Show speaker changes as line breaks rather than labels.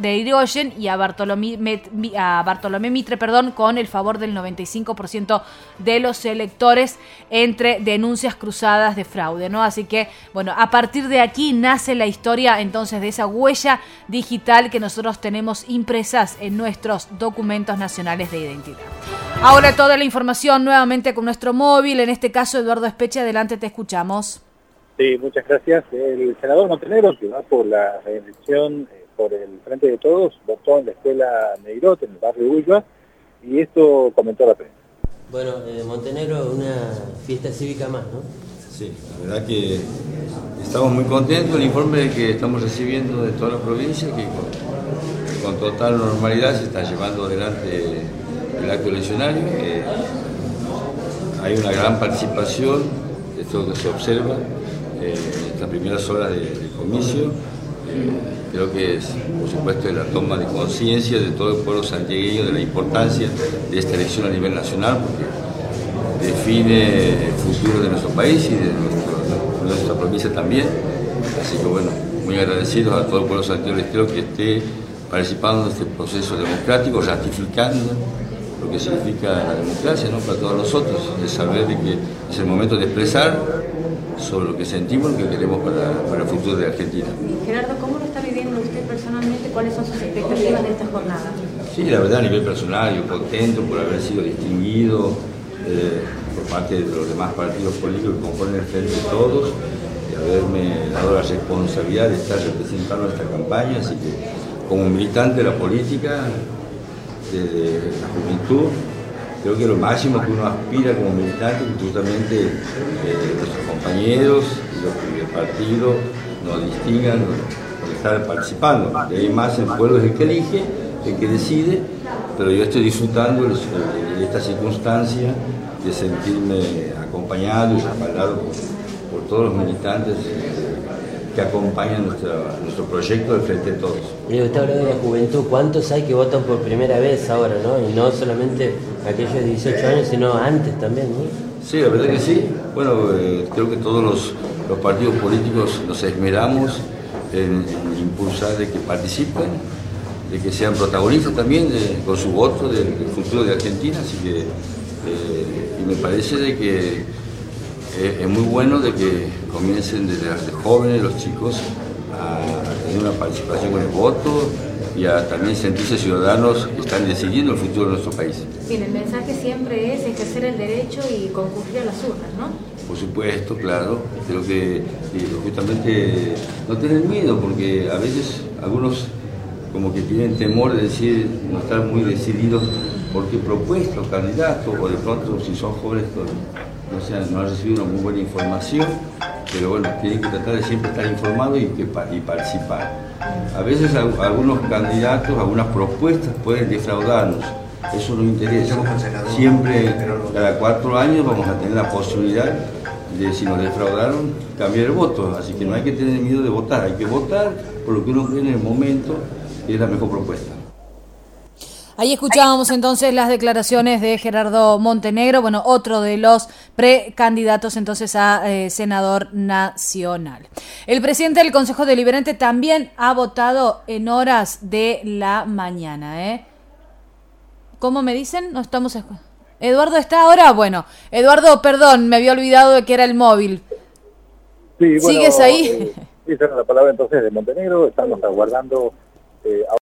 de Irigoyen y a Bartolomé Mitre, con el favor del 95% de los electores entre denuncias cruzadas de fraude, ¿no? Así que, bueno, a partir de aquí nace la historia entonces de esa huella digital que nosotros tenemos impresas en nuestros documentos nacionales de identidad. Ahora toda la información nuevamente con nuestro móvil, en este caso Eduardo Espeche, adelante, te escuchamos.
Sí, muchas gracias. El senador Montenegro, que va por la reelección por el Frente de Todos, votó en la escuela Neirot, en el barrio Ulloa, y esto comentó la prensa.
Bueno, Montenegro, una fiesta cívica más, ¿no?
Sí, la verdad que estamos muy contentos del informe que estamos recibiendo de toda la provincia, que con total normalidad se está llevando adelante el acto eleccionario. Hay una gran participación, esto que se observa en estas primeras horas del comicio. Creo que es, por supuesto, la toma de conciencia de todo el pueblo santiagueño de la importancia de esta elección a nivel nacional, porque define el futuro de nuestro país y de nuestra provincia también. Así que bueno, muy agradecidos a todo el pueblo santiagueño que esté participando en este proceso democrático, ratificando lo que significa la democracia, ¿no? Para todos nosotros, de saber de que es el momento de expresar sobre lo que sentimos y lo que queremos para el futuro de Argentina.
Gerardo, ¿cómo lo está viviendo usted personalmente? ¿Cuáles son sus expectativas de esta jornada?
Sí, la verdad, a nivel personal, yo contento por haber sido distinguido por parte de los demás partidos políticos que componen el Frente de Todos, y haberme dado la responsabilidad de estar representando esta campaña. Así que, como militante de la política, desde la juventud, creo que lo máximo que uno aspira como militante, que justamente nuestros compañeros y los del partido nos distingan por estar participando. De ahí más el pueblo es el que elige, el que decide, pero yo estoy disfrutando de esta circunstancia, de sentirme acompañado y respaldado por todos los militantes que acompañan nuestro proyecto del Frente de Todos.
Y usted habló de la juventud, ¿cuántos hay que votan por primera vez ahora, no? Y no solamente aquellos de 18 años, sino antes también, ¿no?
Sí, la verdad que sí. Bueno, creo que todos los partidos políticos nos esmeramos en impulsar de que participen, de que sean protagonistas también con su voto del futuro de Argentina, así que y me parece de que es muy bueno de que comiencen desde jóvenes los chicos a tener una participación con el voto y a también sentirse ciudadanos que están decidiendo el futuro de nuestro país.
Bien, el mensaje siempre es ejercer el derecho y concurrir a las urnas, ¿no?
Por supuesto, claro. Creo que justamente no tener miedo, porque a veces algunos como que tienen temor de decir, no estar muy decididos por qué propuesta o candidato, o de pronto si son jóvenes no han recibido una muy buena información, pero bueno, tienen que tratar de siempre estar informados y participar. A veces algunos candidatos, algunas propuestas pueden defraudarnos, eso nos interesa. Siempre, cada 4 años vamos a tener la posibilidad de, si nos defraudaron, cambiar el voto, así que no hay que tener miedo de votar, hay que votar por lo que uno cree en el momento que es la mejor propuesta.
Ahí escuchábamos entonces las declaraciones de Gerardo Montenegro, bueno, otro de los precandidatos entonces a senador nacional. El presidente del Consejo Deliberante también ha votado en horas de la mañana, ¿Cómo me dicen? No estamos... ¿Eduardo está ahora? Bueno, Eduardo, perdón, me había olvidado de que era el móvil.
Sí, bueno,
¿sigues ahí?
Esa era la palabra entonces de Montenegro, estamos aguardando...